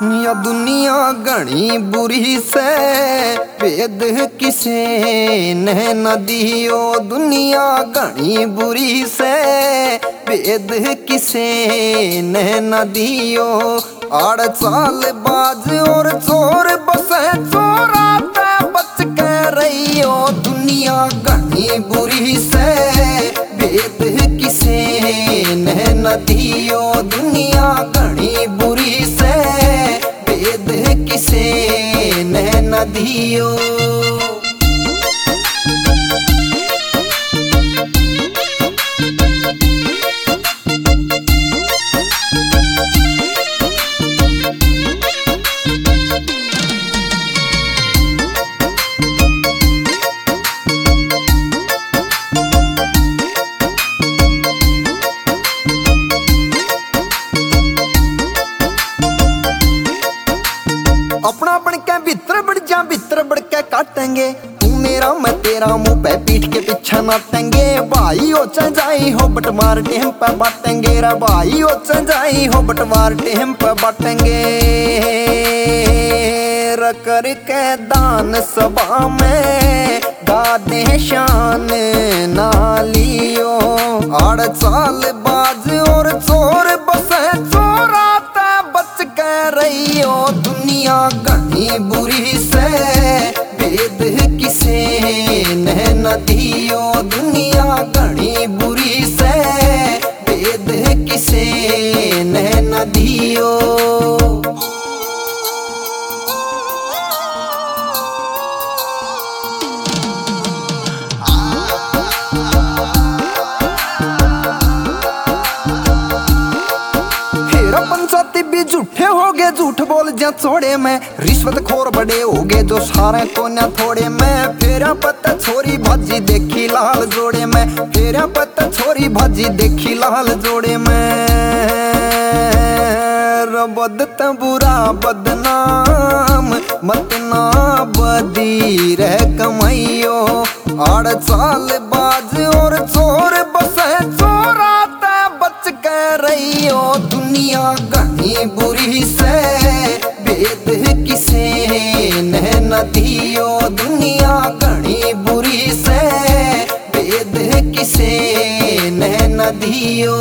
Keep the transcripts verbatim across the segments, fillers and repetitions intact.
या दुनिया घनी बुरी से भेद किसे ने न दियो। दुनिया घनी बुरी से भेद किसे ने न दियो। आड़ चाल बाज और चोर बसे चोराते बच के रहियो। दुनिया घनी बुरी से भेद किसे ने न दियो। दुनिया घनी बुरी से भेद किसे ने न दियो। अपना बन के भीतर बढ़ जा भीतर बढ़ के काटेंगे। तू मेरा मैं तेरा मुंह पे पीठ के पीछे नाटेंगे। भाई हो जाई हो बटवार टेम पे बांटेंगे। रे भाई हो जाई हो बटवार टेम पे बांटेंगे। र करके दान सभा में गादे शान ना लियो। आड़ चाल बाज और चोर बसे चोराते बच के रहियो। दुनिया घनी बुरी से भेद किसे ने न दियो। दुनिया घनी बुरी से भेद किसे ने न दियो। पंचायती भी झूठे हो गए झूठ बोल जा छोड़े में। रिश्वत खोर बड़े हो गए जो सारे कोन्या थोड़े में। फेरा पत्ता छोरी भाजी देखी लाल जोड़े में। फेरा पत्ता छोरी भाजी देखी लाल जोड़े में। बदत बुरा बदनाम मत ना बदी रह कमाइयो। आड़ चाल बाज और चोर बसे चोराते बच के रहियो। दुनिया घनी बुरी से भेद किसे ने न दियो। दुनिया घनी बुरी से भेद किसे ने न दियो।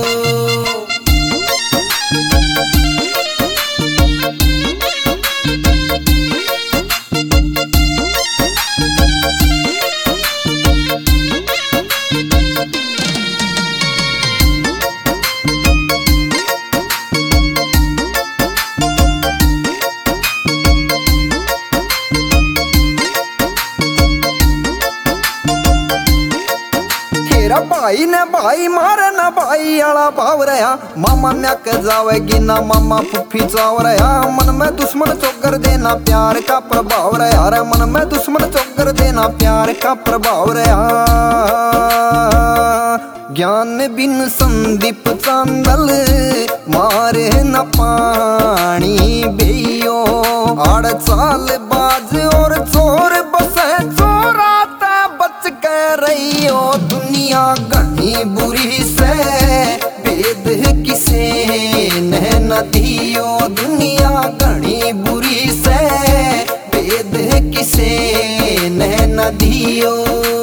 भाई ने भाई मारे ना भाई आला भाव रहा। मामा म्याक जावेगी ना मामा फुफी चाव रहा। मन में दुश्मन चौकर देना प्यार का प्रभाव रहा। रे मन में दुश्मन चौकर देना प्यार का प्रभाव रहा। ज्ञान बिन संदीप चांदल मारे न पानी बेयो। आड़ चाल बाज और चोर बसे चोराते बच के रहियो। दुनिया घनी बुरी से भेद किसे ने न दियो। दुनिया घनी बुरी से भेद किसे ने न दियो।